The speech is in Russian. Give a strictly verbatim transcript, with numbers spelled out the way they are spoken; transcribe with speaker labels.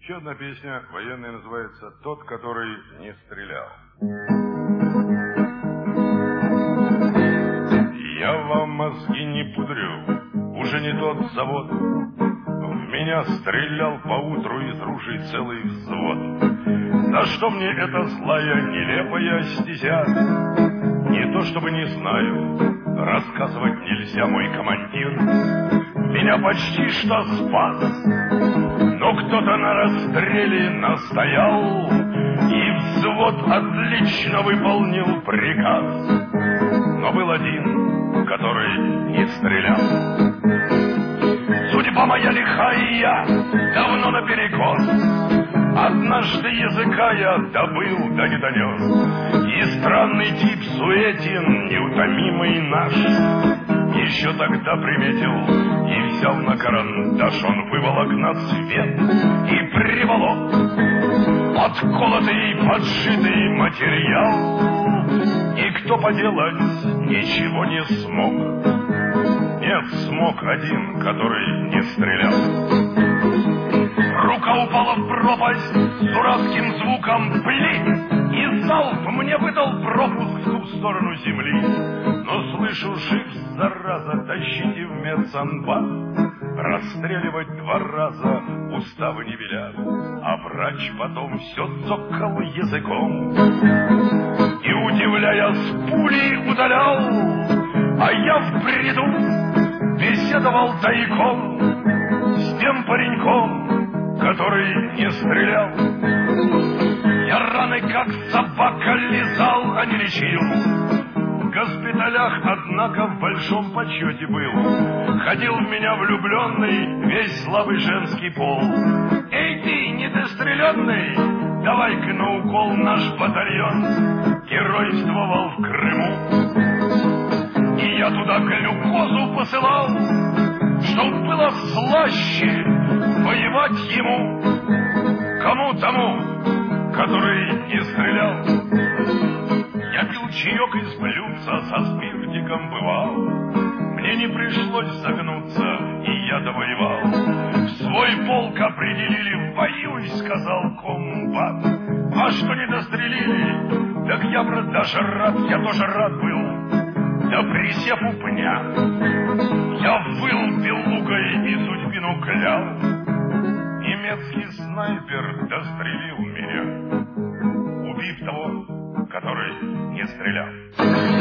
Speaker 1: Еще одна песня военная называется «Тот, который не стрелял». Я вам мозги не пудрю, уже не тот завод. В меня стрелял поутру из ружей целый взвод. За что мне эта злая, нелепая стезя? Не то чтобы не знаю, рассказывать нельзя, мой командир меня почти что спас. Но кто-то на расстреле настоял, и взвод отлично выполнил приказ. Но был один, который не стрелял. Судьба моя лихая, давно наперекос. Однажды языка я добыл, да не донес. И странный тип суетен, неутомимый наш, еще тогда приметил и взял на карандаш. Он выволок на свет и приволок подколотый, поджитый материал. Никто поделать ничего не смог. Нет, смог один, который не стрелял. Рука упала в пропасть с дурацким звуком пыли, и залп мне выдал пропуск в ту сторону земли. Но слышу, жив, зараза, тащите в медсанбат. Расстреливать два раза уставы не велят. А врач потом все цокал языком и, удивляясь, пули удалял. А я в бреду беседовал тайком с тем пареньком, который не стрелял. Я раны, как собака, лизал, а не лечил. В госпиталях, однако, в большом почете был. Ходил в меня влюбленный весь слабый женский пол. Эй ты, недостреленный, давай-ка на укол наш батальон геройствовал в Крыму. И я туда глюкозу посылал, чтоб было слаще воевать ему. Кому тому, который не стрелял. Я пил чаек из блюдца, со спиртиком бывал. Мне не пришлось загнуться, и я довоевал. В свой полк определили, воюй, сказал комбат. А что не дострелили, так я, брат, даже рад, я тоже рад был. Да присев у пня, я выл белугой и судьбину клял. Немецкий снайпер дострелил меня, убив того, который не стрелял.